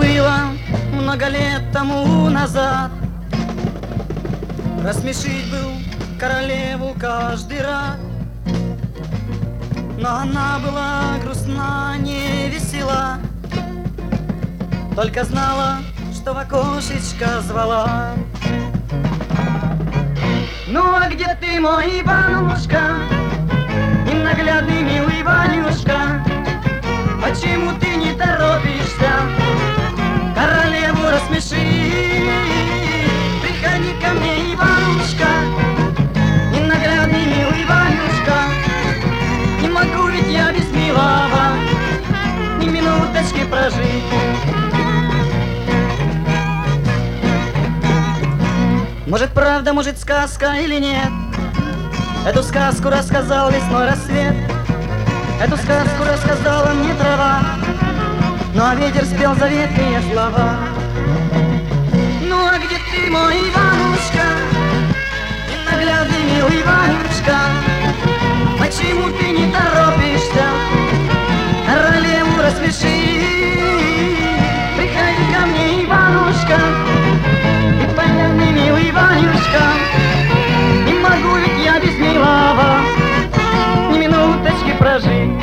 было много лет тому назад. Рассмешить был королеву каждый раз, но она была грустна, не весела, только знала, что в окошечко звала. Ну а где ты, мой Иванушка, ненаглядный милый Ванюшка? Почему ты не торопишься королеву рассмешить? Приходи ко мне, Иванушка, ненаглядный милый Ванюшка. Не могу ведь я без милого ни минуточки прожить. Может, правда, может, сказка или нет? Эту сказку рассказал весной рассвет. Эту сказку рассказала мне трава, ну а ветер спел заветные слова. Ну а где ты, мой Иванушка, ненаглядный милый Ванюшка? Почему ты не торопишься королеву рассмешить? Приходи ко мне, Иванушка, непонятный милый Ванюшка. Не могу ведь я без милого ни минуточки прожить.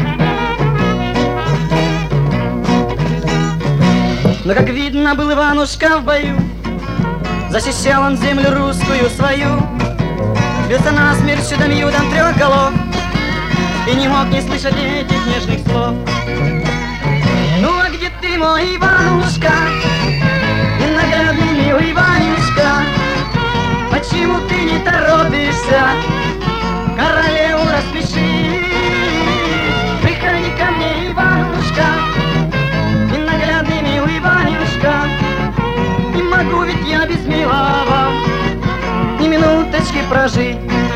Но, как видно, был Иванушка в бою, защищал он землю русскую свою, бился насмерть чудом-юдом трех голов и не мог не слышать этих нежных слов. Ну а где ты, мой Иванушка, ненаглядный милый Ванюшка? Почему ты не торопишься королеву рассмешить? Приходи ко мне, Иванушка, ненаглядный милый Ванюшка. Не могу ведь я без милого ни минуточки прожить.